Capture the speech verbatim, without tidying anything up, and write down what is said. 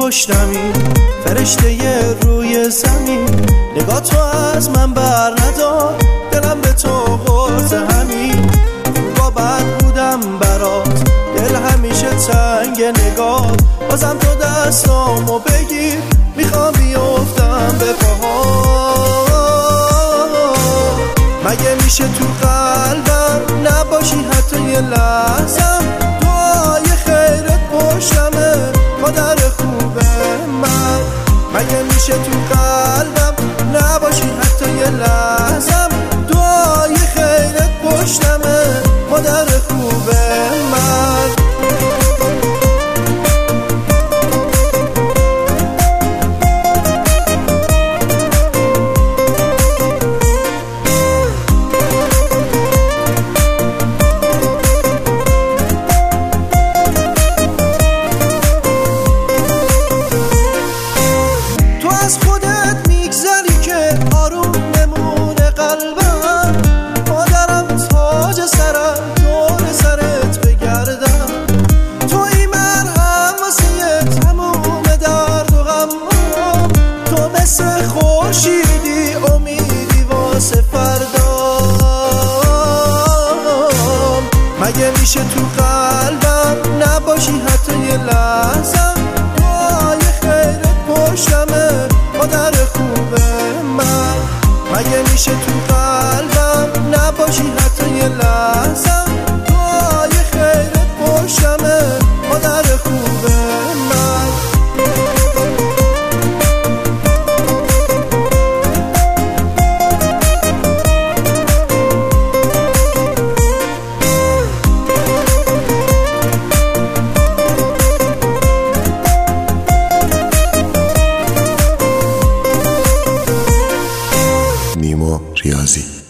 پشتمی، فرشته روی زمین. نگاه تو از من بر ندار، دلم به تو قرص همین. با بد بودم برات، دل همیشه تنگ نگاه. بازم تو دستامو بگیر، میخوام بیفتم به پاها. مگه میشه تو قلبم نباشی حتی یه لحظم؟ دعای خیرت پشتمه، مادر خوب من. مگه میشه تو قلبم نباشی حتی یه لحظم؟ دعای خیرت پشتمه، مادر خوب من. از خودت میگذری که آروم نمونه قلبم. مادرم تاج سرم، دور سرت بگردم. توی مرهم واسه تموم درد و غمم. تو مثل خورشیدی، امیدی واسه فردام. مگه میشه تو قلبم نباشی حتی یه لحظم؟ دعای خیرت پشتمه، مادر خوب من. مگه میشه تو قلبم نباشی حتی یه لحظم؟ دعای خیرت پشتمه، مادر خوب من. نیما ریاضی.